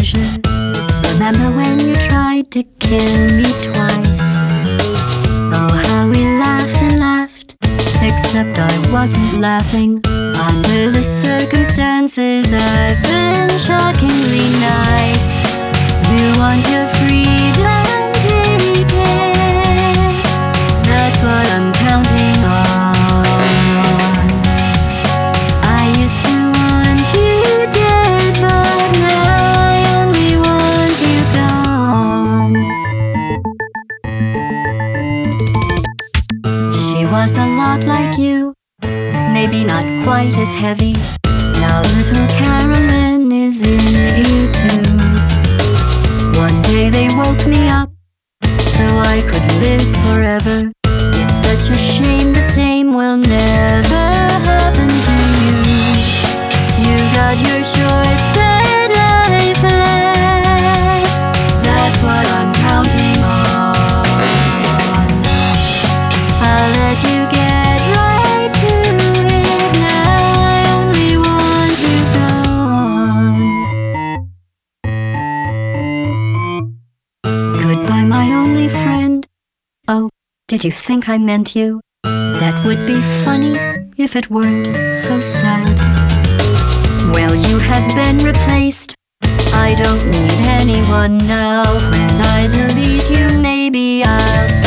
pleasure. Remember when you tried to kill me twice? Oh, how we laughed and laughed, except I wasn't laughing. Under the circumstances, I've been shockingly nice. You want your freedom, take it. That's what I'm counting on. I used to want you dead, but now I only want you gone. She was a lot like you, maybe not quite as heavy. Now little Carolyn is in you too. One day they woke me up so I could live forever. It's such a shame the same will never happen to you. You got your short sad life left. That's what I'm counting on. I'll let you get right to it. Now I only want you gone. Goodbye, my only friend. Oh, did you think I meant you? That would be funny if it weren't so sad. Well, you have been replaced. I don't need anyone now. When I delete you, maybe I'll